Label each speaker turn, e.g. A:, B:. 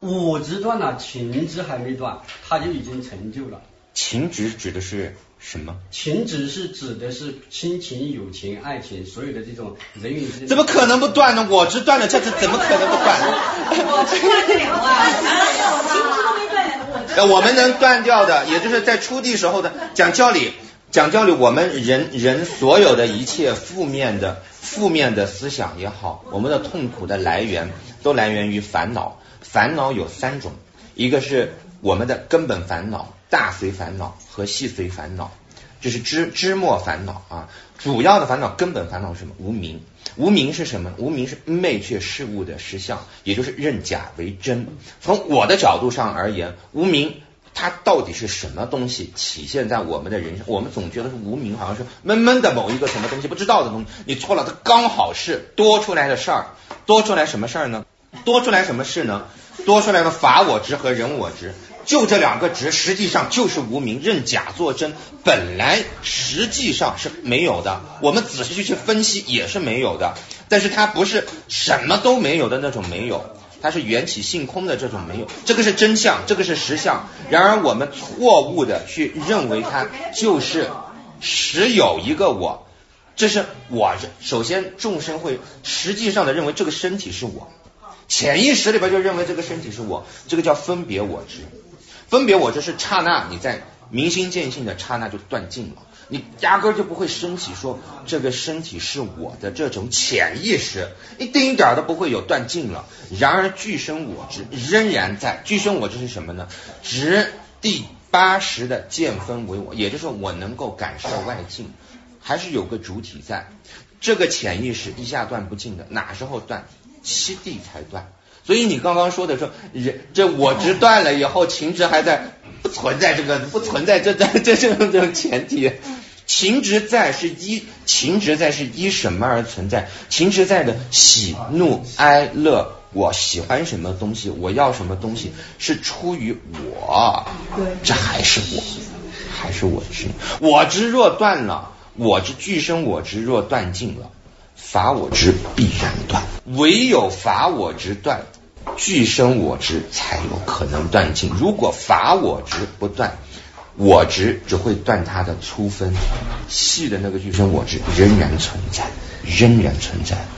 A: 我执断了，情执还没断，他就已经成就了。
B: 情执指的是什么？
A: 情执是指的是亲情、友情、爱情，所有的这种人与之间。
B: 怎么可能不断呢？我执断了，这怎么可能不断？
C: 我执断得了啊，情执都没断。
B: 我们能断掉的，也就是在初地时候的讲教理，我们人所有的一切负面的思想也好，我们的痛苦的来源都来源于烦恼。烦恼有3种，一个是我们的根本烦恼、大随烦恼和细随烦恼，这是枝末烦恼啊。主要的烦恼、根本烦恼是什么？无明。无明是什么？无明是昧却事物的实相，也就是认假为真。从我的角度上而言，无明它到底是什么东西体现在我们的人生？我们总觉得是无明好像是闷闷的某一个什么东西，不知道的东西。你错了，它刚好是多出来的事儿。多出来什么事儿呢？多出来什么事呢？多出来的法我执和人我执，就这2个执实际上就是无明，认假作真，本来实际上是没有的，我们仔细去分析也是没有的，但是它不是什么都没有的那种没有，它是缘起性空的这种没有，这个是真相，这个是实相。然而我们错误的去认为它就是实有一个我，这是我。首先众生会实际上的认为这个身体是我，潜意识里边就认为这个身体是我，这个叫分别我执。分别我执是刹那，你在明心见性的刹那就断尽了，你压根就不会升起说这个身体是我的这种潜意识，一丁点都不会有断尽了。然而俱生我执仍然在。俱生我执是什么呢？执第80的见分为我，也就是我能够感受外境，还是有个主体在。这个潜意识一下断不尽的，哪时候断？7地才断。所以你刚刚说的说，这我执断了以后，情执还在，不存在这种前提。情执在是依什么而存在？情执在的喜怒哀乐，我喜欢什么东西，我要什么东西，是出于我，这还是我执。我执若断了，我执俱生我执若断尽了，法我执必然断。唯有法我执断，俱生我执才有可能断尽。如果法我执不断，我执只会断它的粗分，细的那个俱生我执仍然存在。